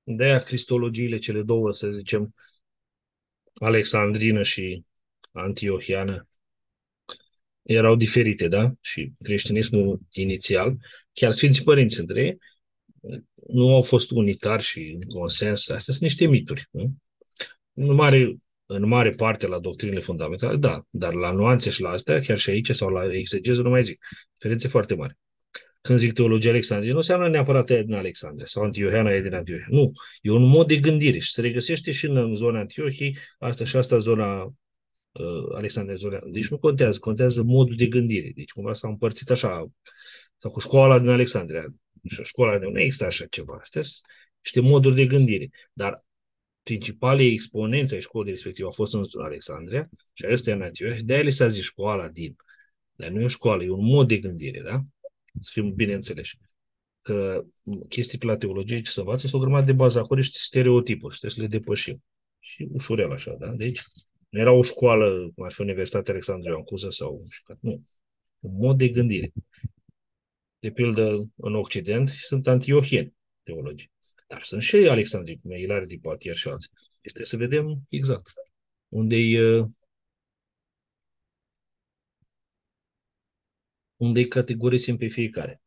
De-aia cristologiile, cele două, să zicem, alexandrină și antiohiană, erau diferite, da? Și creștinismul inițial, chiar Sfinții Părinți între ei, nu au fost unitari și în consens. Astea sunt niște mituri. Nu? În mare parte la doctrinele fundamentale, da, dar la nuanțe și la astea, chiar și aici sau la exegeză, nu mai zic. Diferențe foarte mari. Când zic teologia Alexandrie, nu înseamnă neapărat aia din Alexandria sau Antiohiana e din Antiohia. Nu, e un mod de gândire și se regăsește și în zona Antiohiei, asta și asta zona Alexandria Zona. Deci nu contează, contează modul de gândire. Deci cumva s-a împărțit așa, sau cu școala din Alexandria. Și școala de nu există așa ceva. Astea sunt niște moduri de gândire. Dar principalii exponenți ai școlii respective au fost în Alexandria și ăsta e în Antiohia. De-aia li s-a zis școala din. Dar nu e o școală, e un mod de gândire, da? Să fim bine înțeleși. Că chestii pe la teologie ce să învață sunt o grămadă de bazacuri și stereotipuri și trebuie să le depășim. Și ușurel așa, da? Deci nu era o școală, cum ar fi Universitatea Alexandria Ioan sau nu. Un mod de gândire. De pildă, în Occident sunt antiohieni teologii. Dar sunt și alexandrii, cum e Ilarie de Poitiers și alții. Este să vedem exact unde-i categorisim pe fiecare.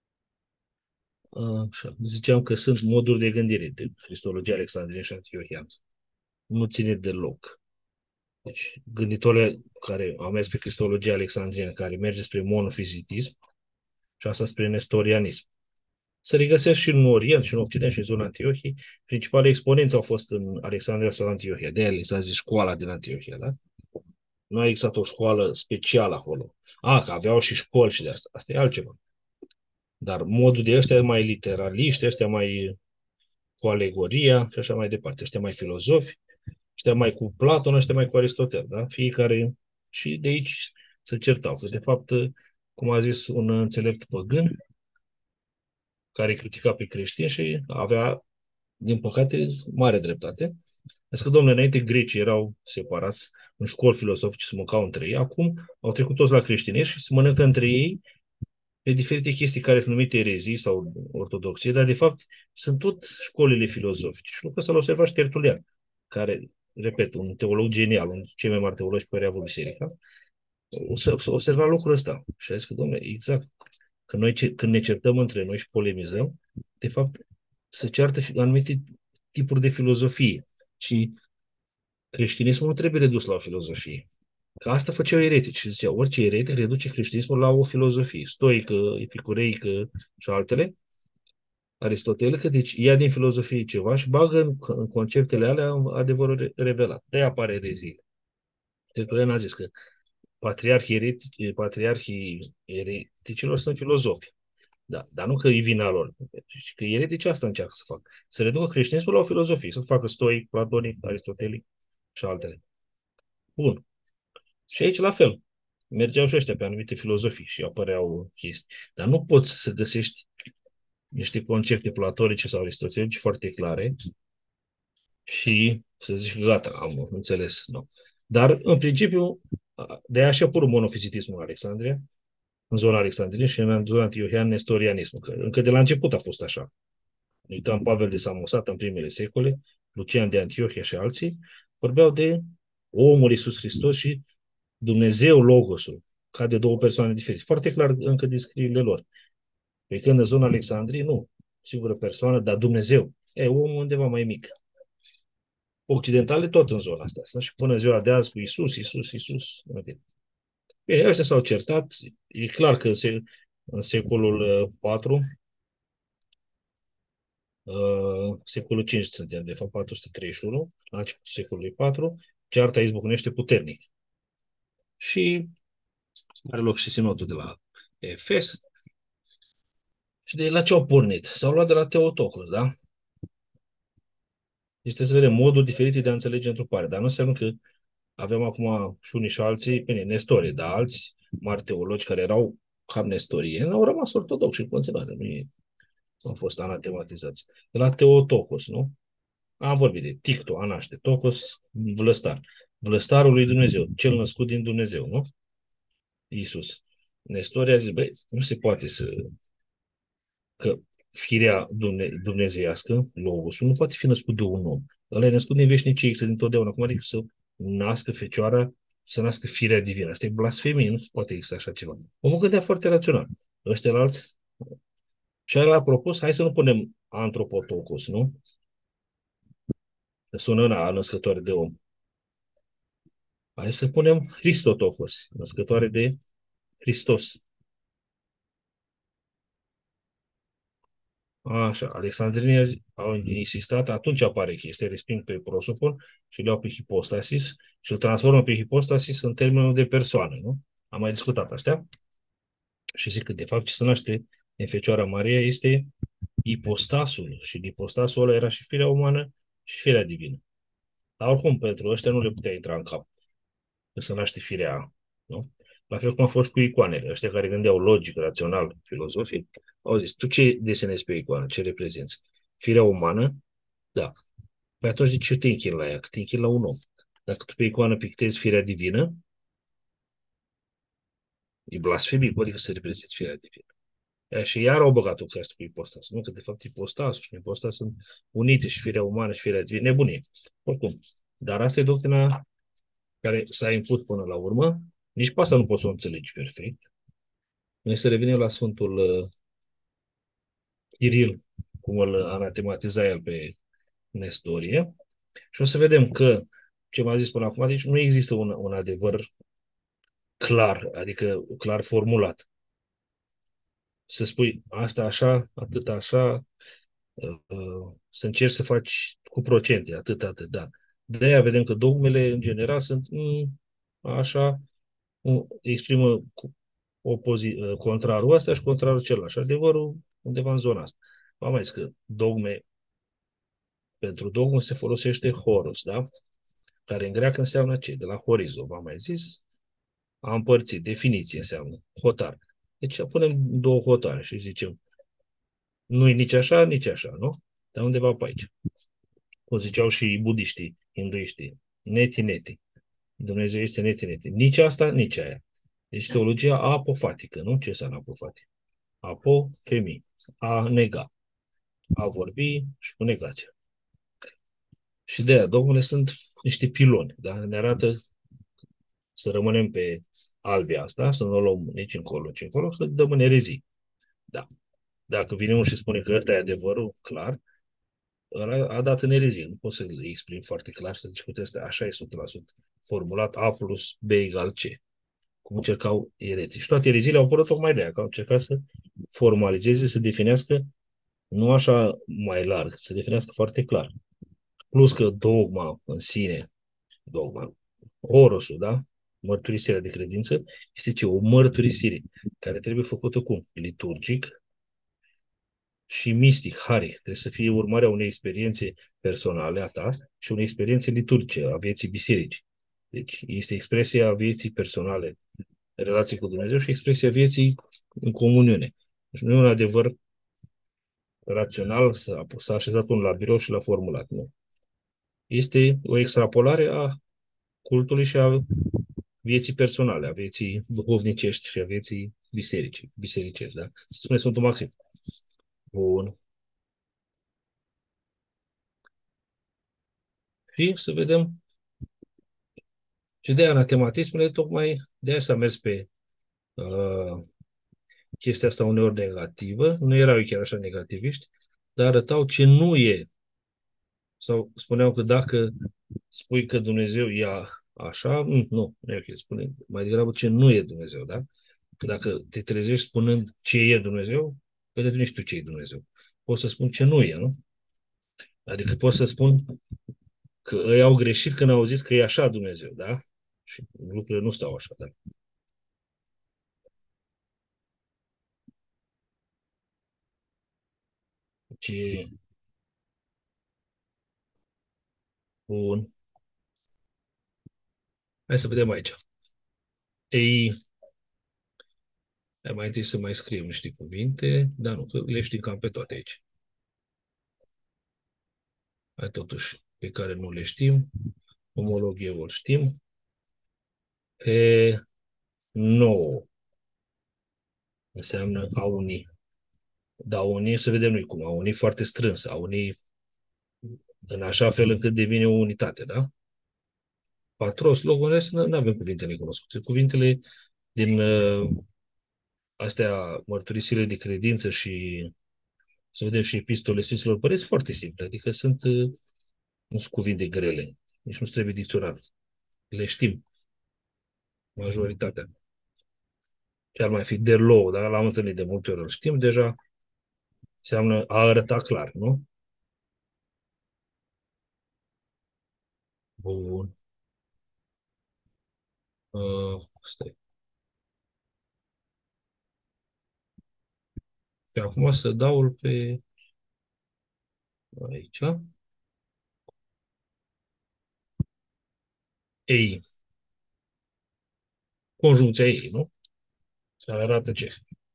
Așa. Ziceam că sunt moduri de gândire de cristologia alexandriană și antiohiană. Nu ține deloc. Deci, gânditorii care au mers pe cristologia alexandriană, care merge spre monofizitism și asta spre nestorianism. Se regăsesc și în Orient, și în Occident, și în zona Antiohiei. Principalii exponenți au fost în Alexandria sau Antiohia. De aia li s-a zis școala din Antiohia, da? Nu a existat o școală specială acolo. Că aveau și școli și de asta. Asta e altceva. Dar modul de ăștia mai literaliști, ăștia mai cu alegoria și așa mai departe. Ăștia mai filozofi, ăștia mai cu Platon, ăștia mai cu Aristotel, da? Fiecare și de aici se certau. Că de fapt, cum a zis un înțelept păgân, care critica pe creștini și avea, din păcate, mare dreptate. Deci că, domnule, înainte grecii erau separați în școli filosofice, se mâncau între ei. Acum au trecut toți la creștinism și se mănâncă între ei pe diferite chestii care sunt numite erezii sau ortodoxie, dar de fapt sunt tot școlile filozofice. Și lucrul ăsta l-a observat și Tertulian, care, repet, un teolog genial, unul dintre cei mai mari teologi pe care a avut biserica, observa lucrul ăsta. Și a zis că, domnule, exact, că noi când ne certăm între noi și polemizăm, de fapt, se ceartă anumite tipuri de filozofie. Și creștinismul nu trebuie redus la o filozofie. Că asta făceau eretici. Zicea, orice eretic reduce creștinismul la o filozofie, stoică, epicureică și altele, aristotelică, deci ia din filozofie ceva și bagă în conceptele alea adevărul revelat. De apare ereziile. Tertulian a zis că patriarhii ereticilor sunt filozofi. Da, dar nu că e vina lor. Și că eretici asta încearcă să facă. Să reducă creștinismul la o filozofie, să facă stoic, platonic, aristotelic și altele. Bun. Și aici la fel. Mergeau și ăștia pe anumite filozofii și apăreau chestii. Dar nu poți să găsești niște concepte platonice sau aristotelice foarte clare și să zici că gata, am înțeles. Nu. Dar, în principiu, de aia și a apărut monofizitismul în Alexandria, în zona Alexandriei și în zona antiohian nestorianismul, că încă de la început a fost așa. Uitam Pavel de Samosat în primele secole, Lucian de Antiohia și alții, vorbeau de omul Iisus Hristos și Dumnezeu Logosul, ca de două persoane diferite. Foarte clar încă din scrierile lor. Pe când în zona Alexandriei, nu. Singură persoană, dar Dumnezeu. Omul undeva mai mic. Occidentale tot în zona asta. Sunt și până ziua de azi cu Isus, Isus, Isus. Okay. Bine, ăștia s-au certat. E clar că în secolul 4, secolul 5 suntem, de fapt 431, la începutul secolului 4, cearta izbucnește puternic. Și are loc și sinodul de la Efes. Și de la ce au pornit? S-au luat de la Teotocos, da? Deci trebuie să vedem moduri diferite de a înțelege întruparea. Dar nu înseamnă că avem acum și unii și alții, bine, nestorie, dar alți mari teologi care erau cam nestorieni au rămas ortodoxi în continuare. Nu au fost anatematizați. De la Teotocos, nu? Am vorbit de Ticto, Anaște, Tocos, vlăstar. Vlăstarul lui Dumnezeu, cel născut din Dumnezeu, nu? Iisus. Nestoria zice, băi, nu se poate să... Că firea dumnezeiască, Logosul, nu poate fi născut de un om. Ăla e născut din veșnicie, există dintotdeauna. Cum adică să nască fecioara, să nască firea divină? Asta e blasfemie, nu poate exista așa ceva. Omul gândea foarte rațional. Ăștia alți, ce a propus, hai să nu punem antropotocos, nu? Că sună a născătoare de om. Hai să punem Christotokos, născătoare de Hristos. Așa, Alexandrinii au insistat, atunci apare chestia, resping pe prosopul și le iau pe hipostasis și îl transformă pe hipostasis în termenul de persoană, nu? Am mai discutat astea și zic că de fapt ce se naște în Fecioara Maria este ipostasul și ipostasul ăla era și firea umană și firea divină. Dar oricum pentru ăștia nu le putea intra în cap că se naște firea, nu? La fel cum a fost cu icoanele. Ăștia care gândeau logic, rațional, filozofic, au zis, tu ce desenezi pe icoană? Ce reprezinți? Firea umană? Da. Păi atunci de ce te închini la ea? Că te închini la un om. Dacă tu pe icoană pictezi firea divină, e blasfemic, adică să reprezinți firea divină. Ea și iar au băgat-o cu asta cu ipostas. Nu, că de fapt ipostasul și ipostas sunt unite și firea umană și firea divină. Nebunie. Oricum. Dar asta e doctrina care s-a impus până la urmă. Nici pe asta nu poți să o înțelegi perfect. Noi să revenim la Sfântul Chiril, cum îl anatematiza el pe Nestorie, și o să vedem că, ce m-a zis până acum, deci nu există un adevăr clar, adică clar formulat. Să spui asta așa, atât așa, să încerci să faci cu procente, atât, da. De aia vedem că dogmele, în general, sunt așa, exprimă contrarul ăsta și contrarul celălalt. Și adevărul undeva în zona asta. V-am mai zis că dogme, pentru dogmă se folosește horos, da? Care în greacă înseamnă ce? De la horizo, v-am mai zis, a împărțit, definiție înseamnă, hotar. Deci punem două hotare și zicem, nu e nici așa, nici așa, nu? Dar undeva pe aici. O ziceau și budiștii, hinduiștii, neti. Dumnezeu este neti. Nici asta, nici aia. Deci teologia apofatică, nu? Ce înseamnă apofatic? Apo, femei. A nega. A vorbi și cu negația. Și de aia, dogmele sunt niște piloni, da? Ne arată să rămânem pe albia asta, să nu o luăm nici încolo, nici încolo, că dăm în erezii. Da. Dacă vine unul și spune că ăsta e adevărul, clar, ăla a dat în erezie. Nu poți să-l exprimi foarte clar, să zici că ăsta așa e 100% formulat A plus B egal C. Cum încercau ereții. Și toate ereziile au apărut tocmai de aia, că au încercat să formalizeze, să definească nu așa mai larg, să definească foarte clar. Plus că dogma în sine, dogma, orosul, da? Mărturisirea de credință, este ce? O mărturisire care trebuie făcută cum? Liturgic și mistic, haric. Trebuie să fie urmarea unei experiențe personale a ta și unei experiențe liturgice a vieții biserici. Deci este expresia vieții personale, relație cu Dumnezeu și expresia vieții în comuniune. Deci nu e un adevăr rațional, s-a așezat unul la birou și l-a formulat. Nu. Este o extrapolare a cultului și a vieții personale, a vieții duhovnicești și a vieții bisericești, da? Să spune Sfântul Maxim. Bun. Și să vedem și de anatematismele, tocmai de aia s-a mers pe chestia asta uneori negativă, nu erau chiar așa negativiști, dar arătau ce nu e. Sau spuneau că dacă spui că Dumnezeu e așa, nu e ok, spune mai degrabă ce nu e Dumnezeu, da? Că dacă te trezești spunând ce e Dumnezeu, păi nu știu ce e Dumnezeu. Poți să spun ce nu e, nu? Adică pot să spun că ei au greșit când au zis că e așa Dumnezeu, da? Și lucrurile nu stau așa, da? Ce bun. Hai să vedem aici. Ei, mai întâi să mai scriem niște cuvinte, dar nu, că le știm cam pe toate aici. Hai totuși, pe care nu le știm, omologie o știm. Pe 9 înseamnă a uni. Dar unii, să vedem noi cum, au unii foarte strâns, au unii în așa fel încât devine o unitate, da? Patros, loc, în rest, nu avem cuvintele cunoscute. Cuvintele din astea, mărturisirile de credință și, să vedem, și epistole Sfinților Părinți, foarte simple, adică sunt, nu sunt cuvinte grele, nici nu trebuie dicționar. Le știm, majoritatea. Ce ar mai fi de law, dar l-am întâlnit de multe ori, îl știm deja, înseamnă a arăta clar, nu? Bun. Stai. Și acum să dau pe aici. Ei, conjuncția ei, nu? Care arată ce?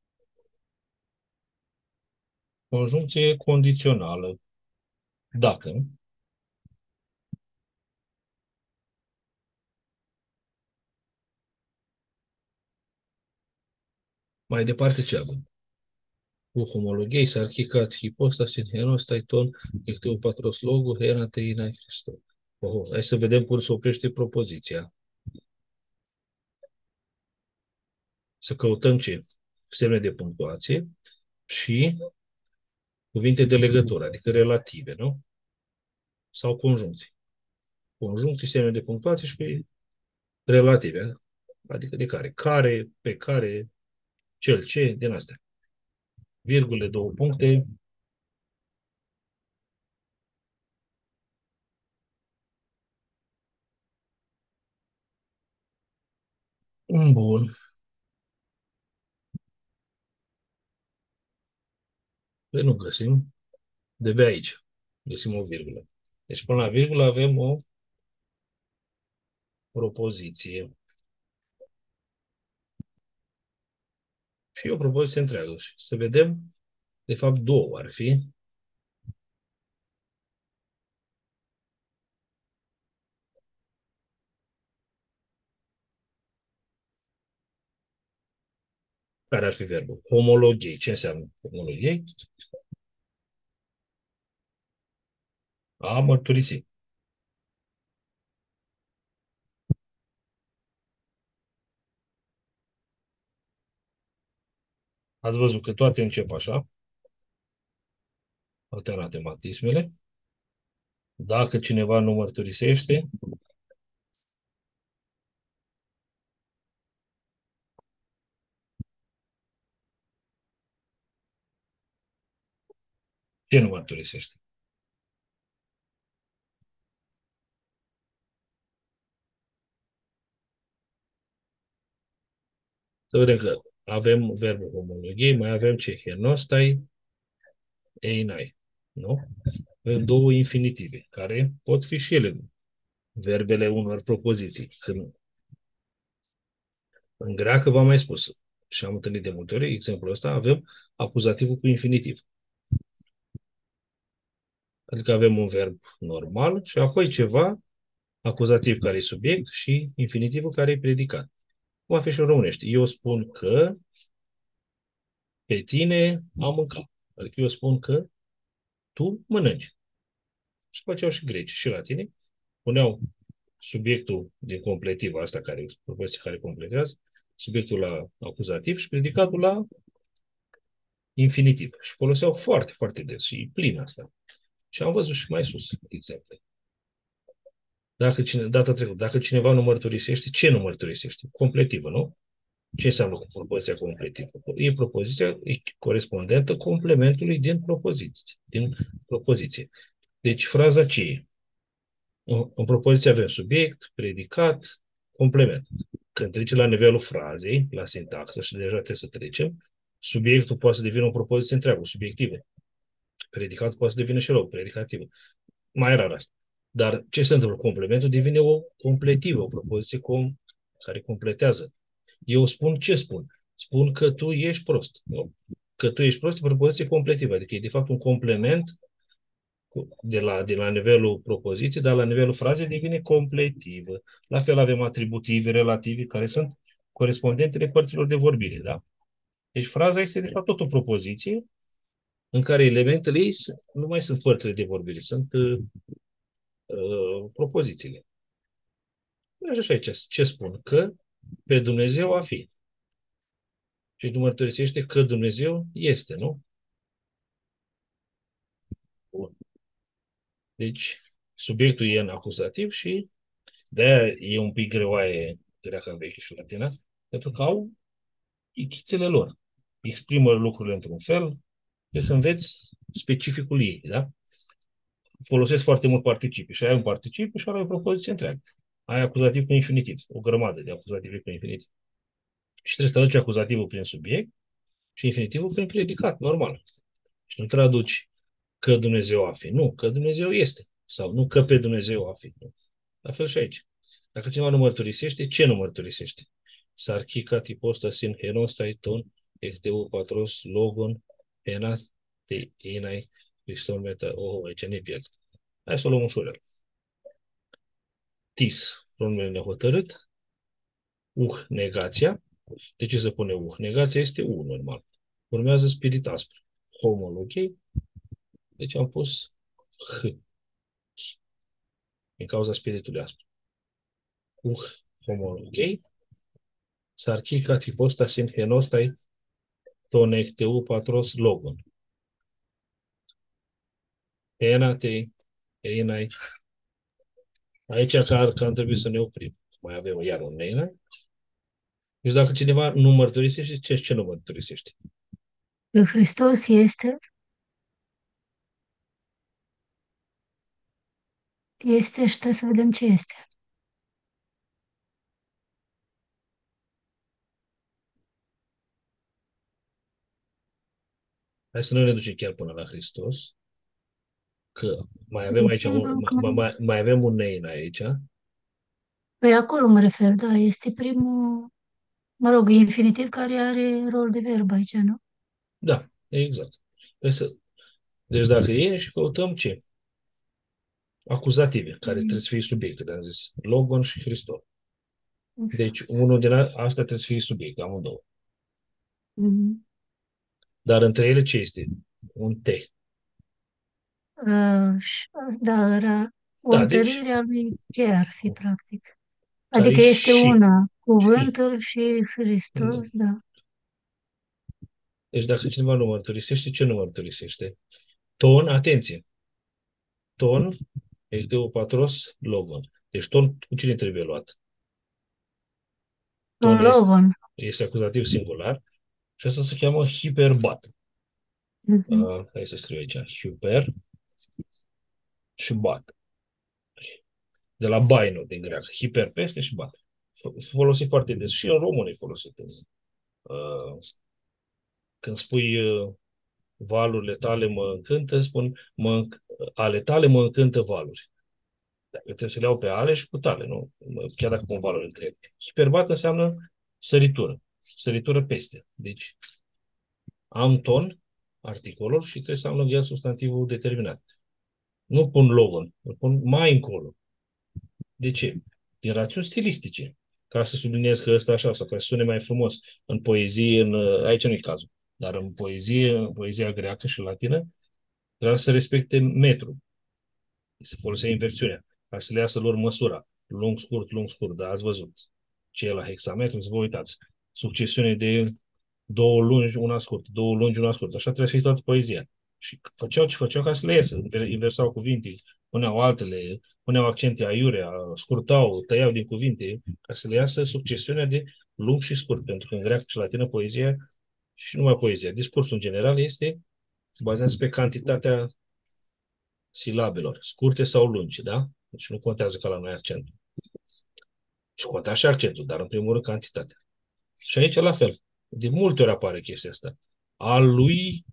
Conjuncție condițională. Dacă, mai departe ce avem? Cu homologiei, sarchicat, hipostasin, henos, taiton, ecteu patros logo, hera teina Christo. Oh, hai să vedem cum se oprește propoziția. Să căutăm ce? Semne de punctuație și cuvinte de legătură, adică relative, nu? Sau conjuncții. Conjuncții, semne de punctuație și pe relative. Adică de care? Care, pe care, cel ce, din astea. Virgule, două puncte. Bun. Păi nu găsim. De pe aici. Găsim o virgulă. Deci până la virgulă avem o propoziție. Și o propoziție întreagă. Și să vedem, de fapt, două ar fi. Care ar fi verbul? Homologiei. Ce înseamnă homologiei? A mărturisi. Ați văzut că toate încep așa, alternatismele. Dacă cineva nu mărturisește, ce nu mărturisește? Să vedem că avem verbul homologiei, mai avem ce? Hernostai, einai. Nu? Avem două infinitive, care pot fi și ele verbele unor propoziții. Când în greacă v-am mai spus și am întâlnit de multe ori, exemplul ăsta, avem acuzativul cu infinitiv. Adică avem un verb normal și apoi ceva, acuzativ care e subiect și infinitivul care e predicat. Cum a fi și în românește. Eu spun că pe tine am mâncat. Adică eu spun că tu mănânci. Și făceau și greci și latini. Puneau subiectul din completiv, asta care, propoziție care completează, subiectul la acuzativ și predicatul la infinitiv. Și foloseau foarte, foarte des și plin asta. Și am văzut și mai sus exemple. Data trecută, dacă cineva nu mărturisește, ce nu mărturisește? Completivă, nu? Ce înseamnă propoziția completivă? E propoziția e corespondentă complementului din propoziție. Deci fraza ce e? În propoziție avem subiect, predicat, complement. Când trece la nivelul frazei, la sintaxă, și deja trebuie să trecem, subiectul poate să devină o propoziție întreagă, subiectivă. Predicatul poate să devină și rău, predicativă. Mai rar asta. Dar ce se întâmplă? Complementul devine o completivă, o propoziție care completează. Eu spun ce spun? Spun că tu ești prost. Nu? Că tu ești prost e o propoziție completivă, adică e de fapt un complement de la nivelul propoziției, dar la nivelul frazei devine completivă. La fel avem atributive, relative, care sunt corespondentele părților de vorbire. Da? Deci fraza este de fapt tot o propoziție în care elementele ei nu mai sunt părțile de vorbire, sunt propozițiile. Și aici, ce spun? Că pe Dumnezeu a fi. Și tu mărturisește că Dumnezeu este, nu? Bun. Deci, subiectul e în acuzativ și de-aia e un pic greoaie greaca veche și latina, pentru că au ichițele lor. Exprimă lucrurile într-un fel, trebuie să înveți specificul ei, da? Folosesc foarte mult participii și ai un participiu și ai o propoziție întreagă. Ai acuzativ cu infinitiv, o grămadă de acuzative cu infinitiv. Și trebuie să traduci acuzativul prin subiect și infinitivul prin predicat, normal. Și nu traduci că Dumnezeu a fi. Nu, că Dumnezeu este. Sau nu că pe Dumnezeu a fi. Nu. La fel și aici. Dacă cineva nu mărturisește, ce nu mărturisește? Sarchica, tiposta, sin, henostai, ton, ecteu, patros, logon, henat, te, enai, Hristos, meta, aici ne pierd. Hai să o luăm ușurel. Tis, pronumele nehotărât, negația. De ce se pune Negația este normal. Urmează spirit aspru. Homologei. Deci am pus H, din cauza spiritului aspru. Homologei. Sarchica, tiposta, sin, henostai, tonecteu, patros, logon. Enatei, einai. Aici că trebuie să ne oprim. Mai avem iar un einai. Deci dacă cineva nu mărturisește, ce nu mărturisește? Că Hristos este și trebuie să vedem ce este. Hai să nu ne ducem chiar până la Hristos, că mai avem E aici singurul care... mai avem un nein aici. Păi acolo mă refer, da, este primul, mă rog, infinitiv care are rol de verb aici, nu? Da, exact. Deci dacă e și căutăm ce? Acuzative, care trebuie Mm, să fie subiecte, am zis. Logon și Hristos. Deci exact. unul din astea trebuie să fie subiect, amândouă. Mm. Dar între ele ce este? Un T. Da, era o Da, deci, întărire a lui ce ar fi, practic. care Adică este și. una, Și. cuvântul și Da. Hristos, da. Deci dacă cineva nu mărturisește, ce nu mărturisește? Ton, atenție. Ton, patros, logon. Deci ton cu cine trebuie luat? Un Ton logon. este acuzativ singular și asta se cheamă hiperbat. Mhm. Hai să scriu aici. Hiper și bat. De la baino din greacă. Hiper peste și bat. Folosit foarte des. Și în român e folosit. Uh, când spui valurile tale mă încântă, spun ale tale mă încântă valuri. Dacă trebuie să le iau pe ale și cu tale, nu? Chiar dacă pun valuri între ele. Hiperbat înseamnă săritură. Săritură peste. Deci am ton, articolul, și trebuie să am lângă el substantivul determinat. Nu pun logon, îl pun mai încolo. De ce? Din rațiuni stilistice. Ca să subliniez că ăsta așa, sau ca să sune mai frumos. În poezie, aici nu e cazul, dar în poezia greacă și latină, trebuie să respecte metru. Se folosea inversiunea, ca să le iasă lor măsura. Lung, scurt, dar ați văzut. Ce e la hexametru, să vă uitați. Succesiune de două lungi, una scurtă, două lungi, una scurtă. Așa trebuie să fie toată poezia. Și făceau ce făceau ca să le iasă. Inversau cuvinte, puneau altele, puneau accente aiurea, scurtau, tăiau din cuvinte, ca să le iasă succesiunea de lung și scurt. Pentru că în greacă și latină poezia, și numai poezia, discursul în general se bazează pe cantitatea silabelor, scurte sau lungi, da? Deci nu contează ca la noi accentul. Și contează și accentul, dar în primul rând cantitatea. Și aici la fel. De multe ori apare chestia asta. Al lui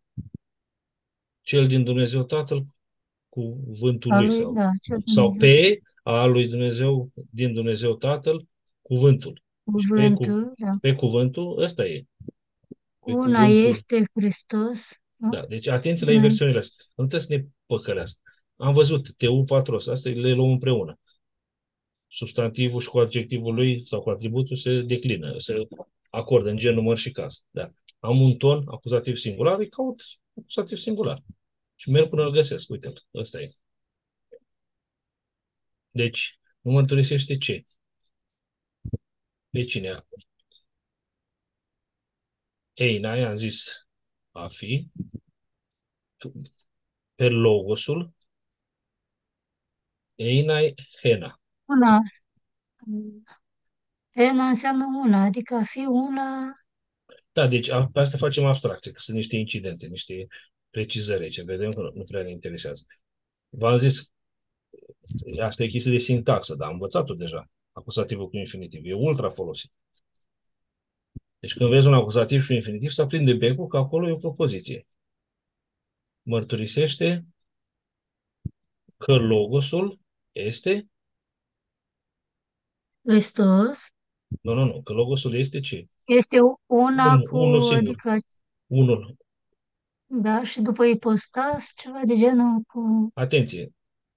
cel din Dumnezeu Tatăl cuvântul Al lui lui, sau, da, cel sau Dumnezeu. pe al lui Dumnezeu din Dumnezeu Tatăl cuvântul. Și Cuvântul, da. pe cuvântul ăsta e. Pe Una cuvântul. este Hristos, nu? Da, deci atenție la Una este inversiunile astea. Nu trebuie să ne păcălească. Am văzut TU patros, asta le luăm împreună. Substantivul și cu adjectivul lui sau cu atributul se declină, se acordă în gen, număr și caz. Da. Am un ton acuzativ singular, îi caut acuzativ singular. Și merg până îl găsesc. Uite-l, ăsta e. Deci, nu mărturisește ce? Pe cine? Ei, n-ai, am zis a fi, pe logosul, ei, n-ai, hena. Una. Ena înseamnă una, adică a fi una. Da, deci pe asta facem abstracție, că sunt niște incidente, niște precizări aici. Vedem că nu prea ne interesează. V-am zis, asta e chestie de sintaxă, dar am învățat-o deja. Acuzativul cu infinitiv. E ultra folosit. Deci când vezi un acuzativ și un infinitiv, să aprinde becul că acolo e o propoziție. Mărturisește că logosul este... Hristos Nu, nu, nu. Că logosul este ce? este una cu, Unul singur. adică, Unul. da, și după ipostas, ceva de genul cu Atenție.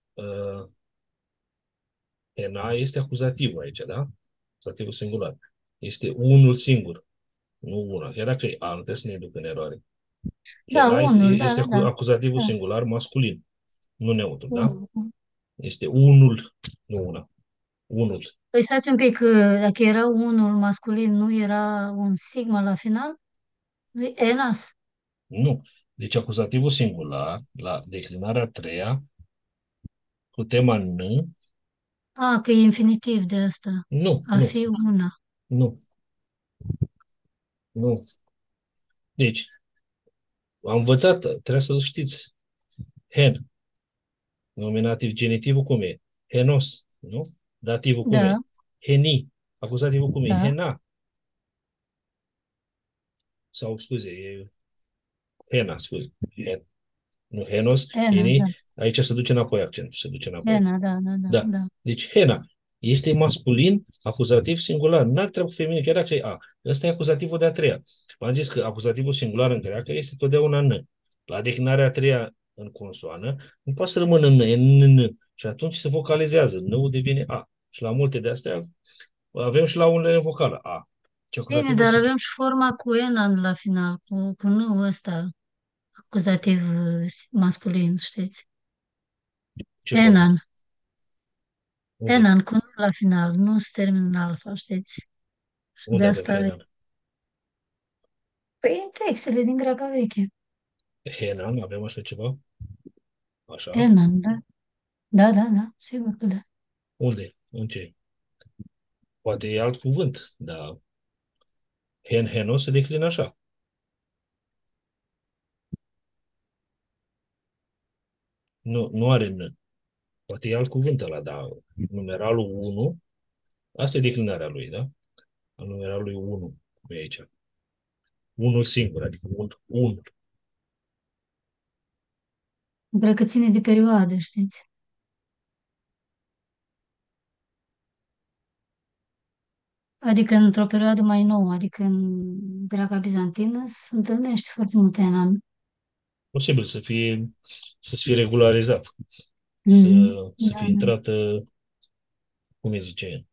Na este acuzativul aici, da? Acuzativul singular. Este unul singur, nu una. Chiar dacă e a, nu trebuie să ne ducă în eroare. da, Hena este, unul, da, este da, da, acuzativul da, singular masculin, nu neutru, da? unul. Este unul, nu una. Unul. Păi stați un pic, dacă era unul masculin, nu era un sigma la final? Enas. Nu. Deci acuzativul singular, la declinarea a treia, cu tema n, A, că e infinitiv de asta. nu, A nu, fi una. nu, nu. Deci, am învățat, trebuie să știți. Hen, nominativ, genitivul cum e? Henos, nu? Dativul cum Da, e? Heni. Acuzativul cum e? da, Hena. Sau, scuze, e Hena, scuze. Hen. Nu, Henos, Ena, Heni. da, Aici se duce înapoi accentul, se duce înapoi. Ena, da, da, da, Da. da. Deci, Hena este masculin, acuzativ singular. N-ar trebui feminin, chiar dacă e A. Ăsta e acuzativul de a treia. V-am zis că acuzativul singular în greacă este totdeauna N. La declinarea a treia în consoană, nu poate să rămână N, e N. Și atunci se vocalizează. N-ul devine A. Și la multe de astea avem și la unele vocală A. Ce Bine, acuzativul dar avem și forma cu enan la final, cu nu ăsta, acuzativ masculin, știți? ce formă? Enan, Unde? enan, cu nu la final, nu se termină în alfa, știți? Și de Unde avem asta, Henan? păi în textele din greaca veche. Henan, avem așa ceva? Așa? Enan, da, da, da, da, sigur că da. Unde? În ce? Poate e alt cuvânt, dar Henos se declină așa. Nu, nu are N. Poate e alt cuvânt ăla, dar numeralul 1, asta e declinarea lui, da? A numeralului 1, e aici. Unul singur, adică un. Cred că ține de perioade, știți? Adică într-o perioadă mai nouă, adică în greaca bizantină, se întâlnește foarte mult enan. Posibil să fie regularizat, să, Mhm. să Da, fie da. intrat, cum îi zice,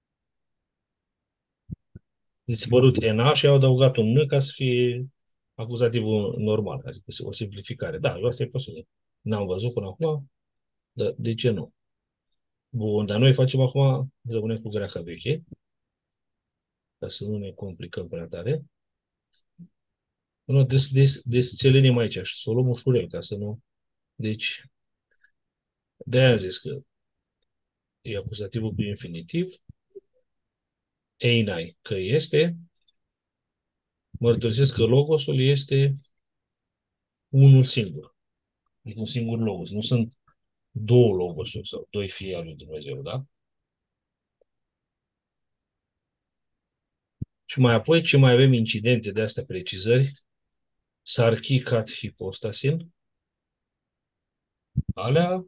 dispărut NA și au adăugat un N ca să fie acuzativul normal, adică o simplificare. Da, eu asta e posibil. N-am văzut până acum, dar de ce nu? Bun, dar noi facem acum, rămânem cu greaca veche, ca să nu ne complicăm prea tare. Nu, desțelenim aici și să o luăm ușurel, ca să nu... Deci, de-aia am zis că e acuzativul cu infinitiv, einai, că este, mărturisesc că logosul este unul singur. Adică un singur logos. Nu sunt două logosuri sau doi fii al lui Dumnezeu, da? Și mai apoi, ce mai avem incidente de astea precizări, sarchi, cat, hipostasin, alea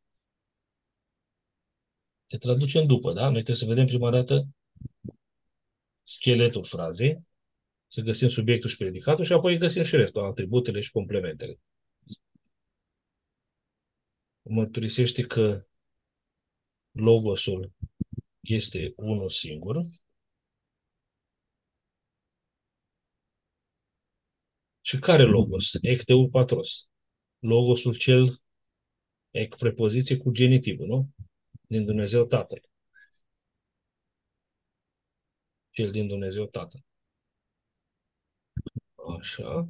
le traducem după, da? Noi trebuie să vedem prima dată scheletul frazei, să găsim subiectul și predicatul și apoi găsim și restul, atributele și complementele. Mărturisește că logosul este unul singur, Și care logos? Ecteu patros. Logosul cel ec prepoziție cu genitivul, nu? Din Dumnezeu Tatăl. Cel din Dumnezeu Tatăl. Așa.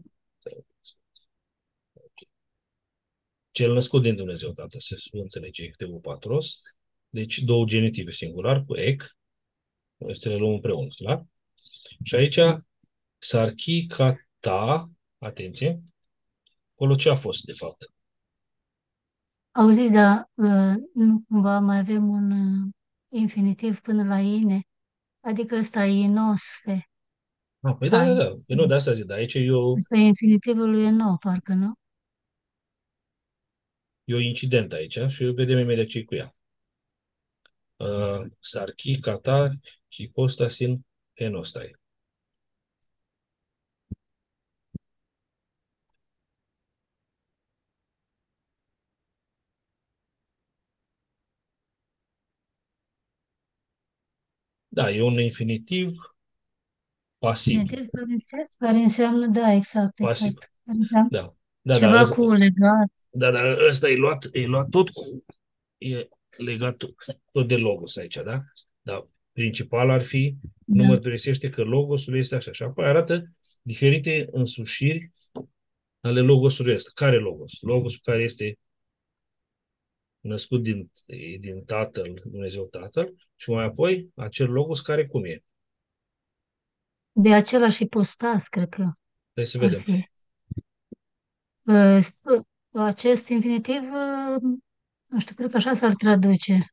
Cel născut din Dumnezeu Tatăl, se înțelege ecteu patros. Deci două genitive singular cu ec. Noi să le luăm împreună, clar? Și aici sarchi ca ta, atenție, acolo ce a fost, de fapt? Auziți, dar nu cumva mai avem un infinitiv până la ine? Adică ăsta e inosfe, Ah, păi da, da, tai. da. Păi nu, de asta zic, dar aici Ăsta e infinitivul lui nou, parcă nu? e o incident aici și vedem imediat ce cu ea. Sarchi, kata, hipostasin, henostai. Da, e un infinitiv pasiv. Infinitiv care înseamnă, da, exact, Pasiv. exact. Care înseamnă Da. Da, da, ceva cu legat. da, da, ăsta e luat tot cu, e legat tot de logos aici, da? Dar principal ar fi, nu Da. mărturisește că logosul este așa. Și apoi arată diferite însușiri ale logosului ăsta. Care logos? Logosul care este născut din Tatăl, Dumnezeu Tatăl, și mai apoi acel logos care cum e. De același ipostas, cred că Hai să ar vedem. fi. Acest infinitiv, nu știu, cred că așa s-ar traduce.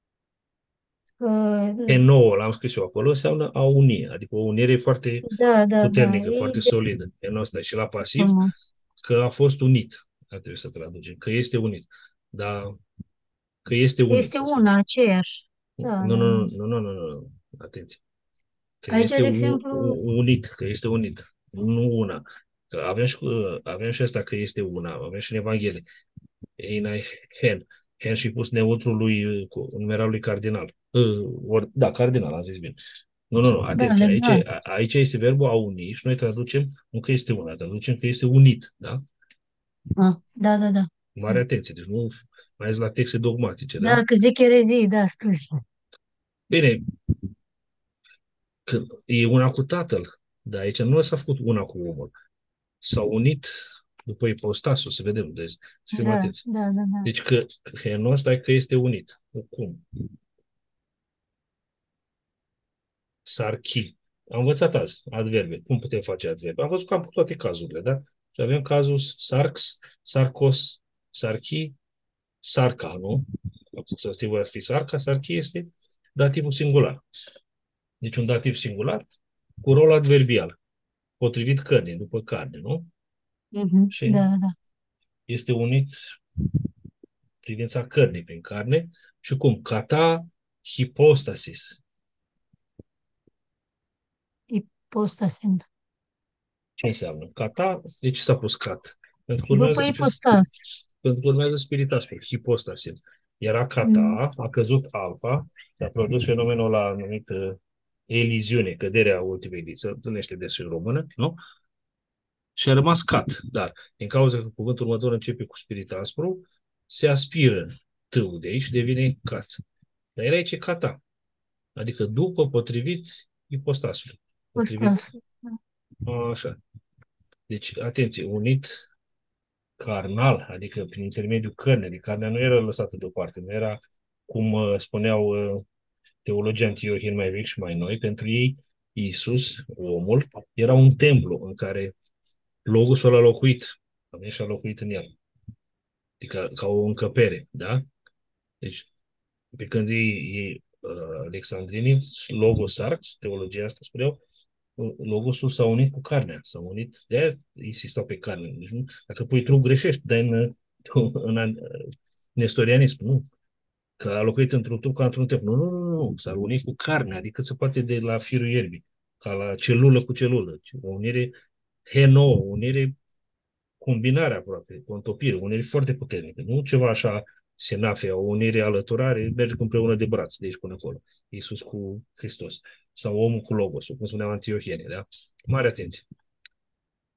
Uh, Eno, l-am scris eu acolo, înseamnă a uni, adică o unire foarte Da, da, da, puternică, e foarte de solidă. Eno ăsta și la pasiv, frumos. că a fost unit. Ar trebui să traducem, că este unit. Dar că este unit, Este să spunem. una, aceeași. Da, Nu, da, nu, da. nu, nu, nu, nu, nu. Atenție. Că Aici, este de exemplu, unit, că este unit. Nu una. Că avem și asta că este una, avem și în Evanghelie. Einai hen. Hen și pus neutrul lui, numeralului cardinal. Da, cardinal, am zis bine. Nu, nu, nu, da, atenție, legat. aici este verbul a uni și noi traducem, nu că este una, traducem că este unit, da? Ah, da, da, da. Mare Da, atenție, deci nu mai ales la texte dogmatice, da? da, că zic erezii, da, scuze. Bine, că e una cu tatăl, dar aici nu s-a făcut una cu omul. S-au unit după ipostasul, să vedem, deci să fim Da, atenți. da, da, da. Deci că henul ăsta e că este unit. Cum? Sarchi. Am învățat azi adverbe. Cum putem face adverbe? Am văzut cam cu toate cazurile, da? Și avem cazul sarx, sarcos, sarchi, sarca, nu? Acuzativul ar fi sarca, sarchi este dativul singular. Deci un dativ singular cu rol adverbial, potrivit cărnii, după carne, nu? Mhm, Și da, da. este unit privința cărnii prin carne și cum? Kata hipostasis. Ipostasen. Ce înseamnă? Kata, de ce s-a pus cat? Pentru că urmează, După ipostas. pentru că urmează spiritas, hipostasis. Era Mm, kata, a căzut alfa, s-a produs fenomenul ăla numit eliziune, căderea ultimei zi, se întâlnește des în română, nu? Și a rămas cat, dar din cauza că cuvântul următor începe cu spirit aspru, se aspiră tâul de aici și devine cat. Dar era aici cata, adică după, potrivit ipostasului. Potrivit, Ipostas. așa. Deci, atenție, unit carnal, adică prin intermediul cărnii. Carnea nu era lăsată deoparte, nu era, cum spuneau teologii antiohini mai vechi și mai noi, pentru ei Iisus, omul, era un templu în care Logosul a locuit, a venit și a locuit în el. Adică ca o încăpere, da? Deci, pe când ei alexandrinii, logos sarx, teologia asta spuneau, logosul s-a unit cu carnea, s-a unit, de-aia insistau pe carne. Deci, nu, dacă pui trup, greșești, dar în nestorianism, nu. Că a locuit într-un trup ca într-un templu. Nu, nu, nu, nu, s-a unit cu carne, adică se poate de la firul ierbii, ca la celulă cu celulă. O unire o unire combinare aproape, o întopire, o unire foarte puternică, nu ceva așa senafe, o unire alăturare, merge împreună de braț, de aici până acolo. Iisus cu Hristos. Sau omul cu Logosul, cum spuneam Antiohiene, da? Mare atenție.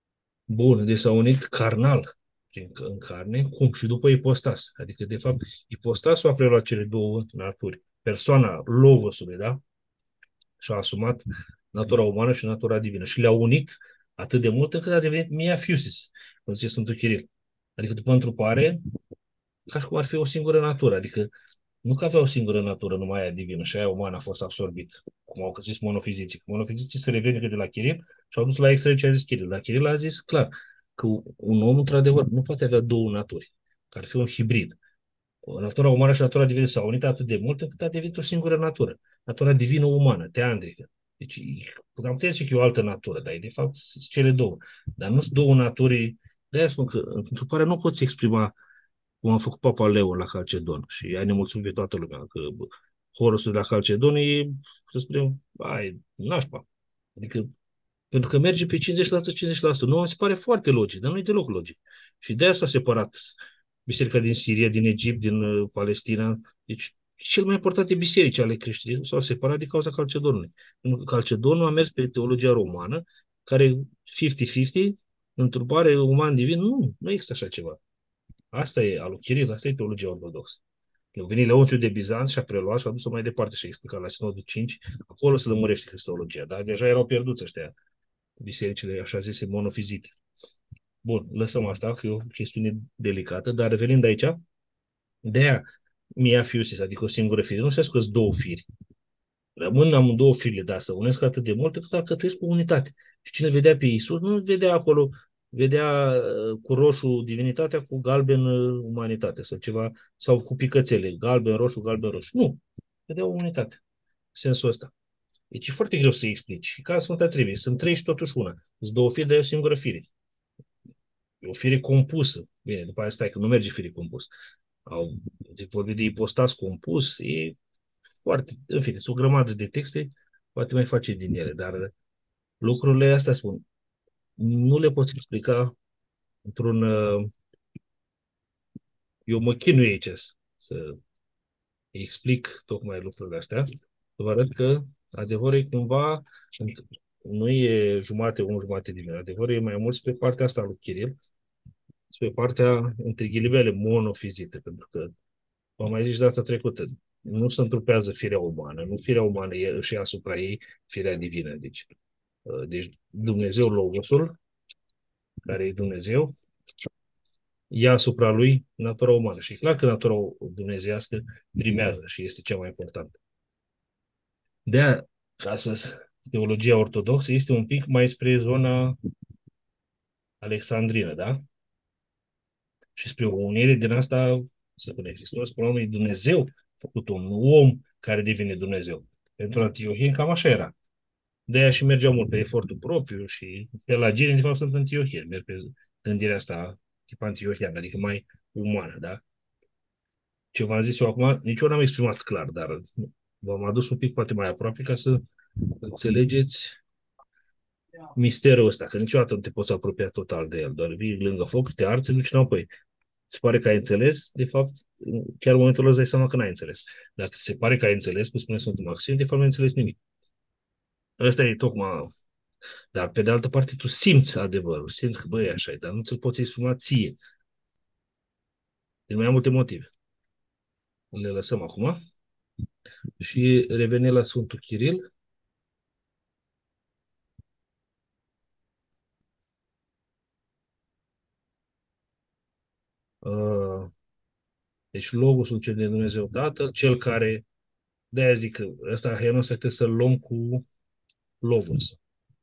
Bun, deci s-au unit carnal în carne, cum și după ipostas. Adică, de fapt, ipostasul a preluat cele două naturi. Persoana logosului, da? Și-a asumat natura umană și natura divină. Și le-a unit atât de mult încât a devenit mia fusis, cum zice Sfântul Chiril. Adică după întrupare, ca și cum ar fi o singură natură. Adică nu că avea o singură natură, numai aia divină și aia umană a fost absorbit, cum au zis monofiziții. Monofiziții se revenică de la Chiril și au dus la extrem ce a zis Chiril. La Chiril a zis clar că un om, într-adevăr, nu poate avea două naturi, că ar fi un hibrid. Natura umană și natura divină s-au unit atât de mult încât a devenit o singură natură. Natura divină umană, teandrică. Deci, am putea zice că e o altă natură, dar e de fapt sunt cele două. Dar nu sunt două naturi. De-aia spun că întruparea nu poți exprima cum a făcut Papa Leo la Calcedon. Și ai nemulțumit pe toată lumea că Horusul de la Calcedon e, să spunem, ai, nașpa. Adică pentru că merge pe 50%, 50%. Nu, mi se pare foarte logic, dar nu e deloc logic. Și de aia s-a separat biserica din Siria, din Egipt, din Palestina. Deci, cel mai importante biserici ale creștinismului s-au separat din cauza Calcedonului. Pentru că Calcedonul a mers pe teologia romană, care 50-50, întrupare uman-divin, nu există așa ceva. Asta e al lui Chiril, asta e teologia ortodoxă. Eu venit Leonciu de Bizanț și a preluat și a dus-o mai departe și a explicat la Sinodul 5, acolo se lămurește Cristologia, dar deja erau pierduți ăștia bisericile, așa zise, monofizite. Bun, lăsăm asta, că e o chestiune delicată, dar revenind aici, de aia mia fiusis, adică o singură fire, nu se scos două firi. Rămân amândouă firile, dar să unesc atât de mult cât alcătuiesc cu unitate. Și cine vedea pe Iisus, nu vedea acolo, vedea cu roșu divinitatea, cu galben umanitate sau ceva, sau cu picățele, galben, roșu. Nu, vedea o unitate, în sensul ăsta. Deci e foarte greu să-i explici. Ca Sfânta Trivie, sunt trei și totuși una. Sunt două fire, dar e o singură fire. E o fire compusă. Bine, după aia stai că nu merge fire compus. Vorbi de ipostas compus, e foarte, în fine, sunt o grămadă de texte, poate mai face din ele, dar lucrurile astea spun, nu le pot explica într-un, eu mă chinui aici să explic tocmai lucrurile astea, să vă arăt că adevărul e cumva, nu e jumate om, jumate divin, adevărul e mai mult spre partea asta lui Chiril, spre partea, între ghilimele, monofizită, pentru că, v-am mai zis data trecută, nu se întrupează firea umană, nu firea umană își ia asupra ei firea divină. Deci Dumnezeu Logosul, care e Dumnezeu, ia asupra lui natura umană. Și e clar că natura dumnezeiască primează și este cea mai importantă. De-aia, teologia ortodoxă este un pic mai spre zona alexandrină, da? Și spre o unire din asta, să spunem, Hristos, până la urmă, e Dumnezeu făcut om, nu om care devine Dumnezeu. Pentru Antiohien cam așa era. De-aia și mergeau mult pe efortul propriu și pelagienii, de fapt, sunt antiohieni, merg pe gândirea asta tip antiohian, adică mai umană, da? Ce v-am zis eu acum, nici eu n-am exprimat clar, dar v-am adus un pic poate mai aproape ca să înțelegeți misterul ăsta, că niciodată nu te poți apropia total de el, doar vii lângă foc, te arți, duci înapoi. Se pare că ai înțeles, de fapt, chiar în momentul ăla îți dai seama că n-ai înțeles. Dacă se pare că ai înțeles, cum spune Sfântul Maxim, de fapt nu ai înțeles nimic. Ăsta e tocmai. Dar pe de altă parte tu simți adevărul, simți că băi e așa, dar nu ți-l poți exprima ție. Din mai multe motive. Le lăsăm acum și revenim la Sfântul Chiril. Deci Logosul cel de Dumnezeu Tatăl, cel care, de-aia zic că ăsta Henos trebuie să-l luăm cu Logos.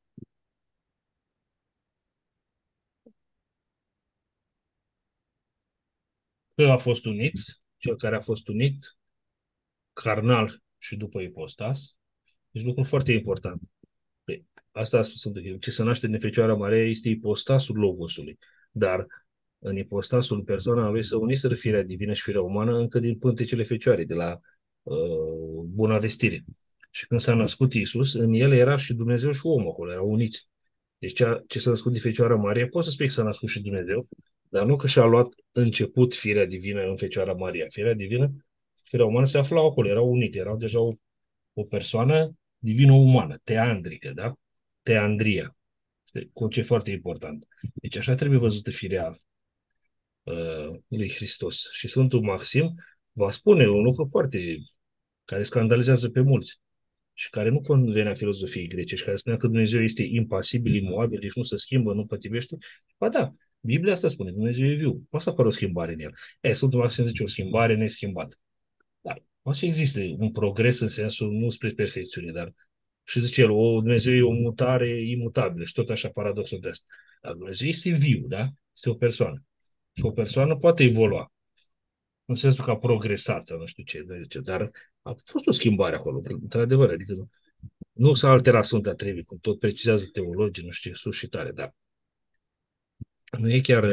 Că a fost unit, cel care a fost unit, carnal și după ipostas. Deci lucru foarte important. Păi, asta a spus Sfântul Chiril. Ce se naște din Fecioara Maria este ipostasul Logosului. Dar în ipostasul persoana lui să uniseră firea divină și firea umană încă din pântecele Fecioarei, de la Buna Vestire. Și când s-a născut Iisus, în el era și Dumnezeu și omul acolo, erau uniți. Deci ce s-a născut din Fecioara Maria, pot să spui că s-a născut și Dumnezeu, dar nu că și-a luat început firea divină în Fecioara Maria. Firea divină, firea umană se aflau acolo, erau unite, erau deja o persoană divină-umană, teandrică, da? Teandria. Este un concept foarte important. Deci așa trebuie văzută firea lui Hristos. Și Sfântul Maxim va spune un lucru foarte care scandalizează pe mulți și care nu convenea filozofiei grecești, care spunea că Dumnezeu este impasibil, imobil, deci nu se schimbă, nu pătimește. Ba da, Biblia asta spune, Dumnezeu e viu. Poate să apară o schimbare în el. Sfântul Maxim zice o schimbare neschimbată. Dar poate să existe un progres în sensul nu spre perfecțiune, dar și zice el, Dumnezeu e o mutare imutabilă și tot așa paradoxul de asta. Dar Dumnezeu este viu, da? Este o persoană. Și o persoană poate evolua. În sensul că a progresat sau nu știu ce, dar a fost o schimbare acolo, într-adevăr, adică nu s-a alterat Sfânta Treime, cum tot precizează teologii, nu știu ce, sus și tare, dar nu e chiar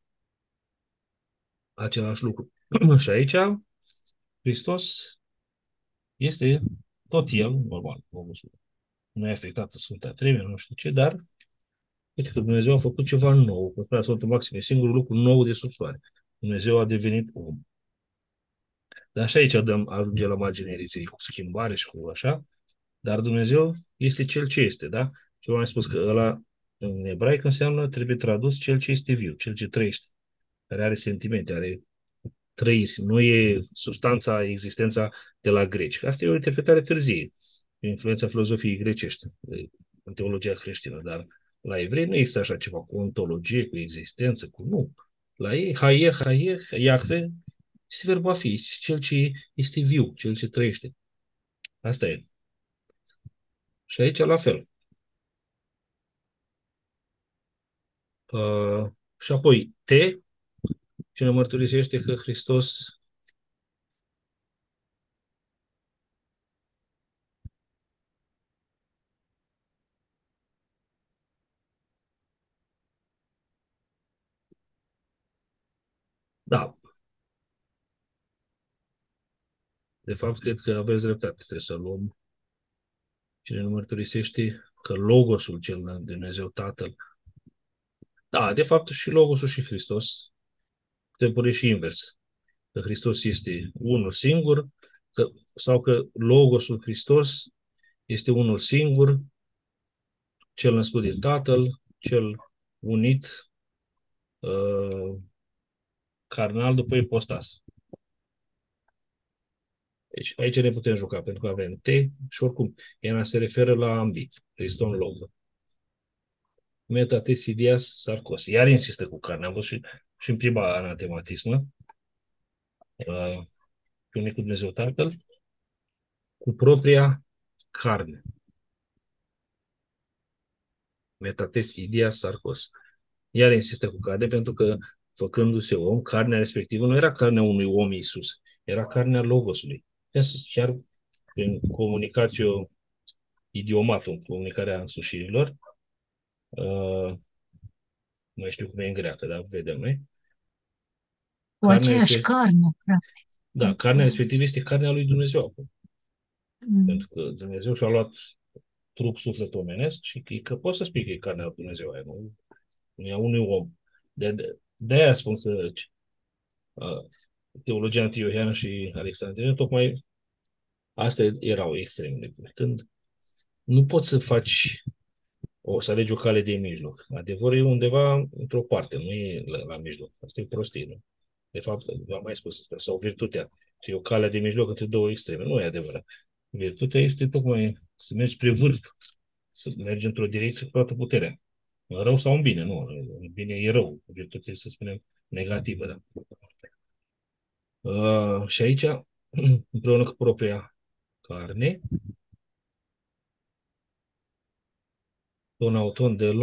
același lucru. Și aici, Hristos este tot El, normal, nu e afectată Sfânta Treime, nu știu ce, dar uite că Dumnezeu a făcut ceva nou, că spunea Sfântul Maxim, e singurul lucru nou de sub soare. Dumnezeu a devenit om. Dar și aici ajunge la marginea ereției, cu schimbare și cu așa, dar Dumnezeu este Cel ce este, da? Și v-am mai spus că ăla, în ebraic, înseamnă, trebuie tradus Cel ce este viu, Cel ce trăiește, care are sentimente, are trăiri, nu e substanța, existența de la greci. Asta e o interpretare târzie, influența filozofiei grecești, în teologia creștină, dar la evrei nu există așa ceva, cu ontologie, cu existență, cu nu. La ei, haie, Iahve, este verbul a fi, cel ce este viu, cel ce trăiește. Asta e. Și aici la fel. Și apoi cine mărturisește că Hristos, da, de fapt, cred că aveți dreptate, trebuie să luăm cine nu mărturisește că Logosul cel de Dumnezeu Tatăl, da, de fapt și Logosul și Hristos, putem pune și invers, că Hristos este unul singur, sau că Logosul Hristos este unul singur, cel născut din Tatăl, cel unit, uh, carnal după ipostas. Deci aici ne putem juca, pentru că avem T și oricum, ea se referă la ambii, Hriston Logă. Metatesidias sarcos. Iar insistă cu carne. Am văzut și în prima anatematismă, pe unicul Dumnezeu Tatăl, cu propria carne. Metatesidias sarcos. Iar insistă cu carne pentru că, făcându-se om, carnea respectivă nu era carnea unui om Iisus, era carnea Logosului. Chiar prin comunicație idiomatul, comunicarea însușirilor, nu mai știu cum e în greacă, dar vedem noi. Cu Carnea aceeași este, carne, practic. da, carnea respectivă este carnea lui Dumnezeu acum. Mm. Pentru că Dumnezeu și-a luat trup, suflet omenesc și că poți să spui că e carnea lui Dumnezeu aia, nu e a unui om. De aia spun că uh, teologia antiohiană și alexandrină, tocmai astea erau extremele. Când nu poți să faci, să alegi o cale de mijloc. Adevărul e undeva într-o parte, nu e la mijloc. Asta e prostie, nu? De fapt, v-am mai spus, sau virtutea, că e o cale de mijloc între două extreme. Nu e adevărat. Virtutea este tocmai să mergi spre vârf, să mergi într-o direcție cu toată puterea. În rău sau în bine, nu. În bine e rău. Virtutea, să spunem, negativă, da. Și aici, împreună cu propria carne, un auton de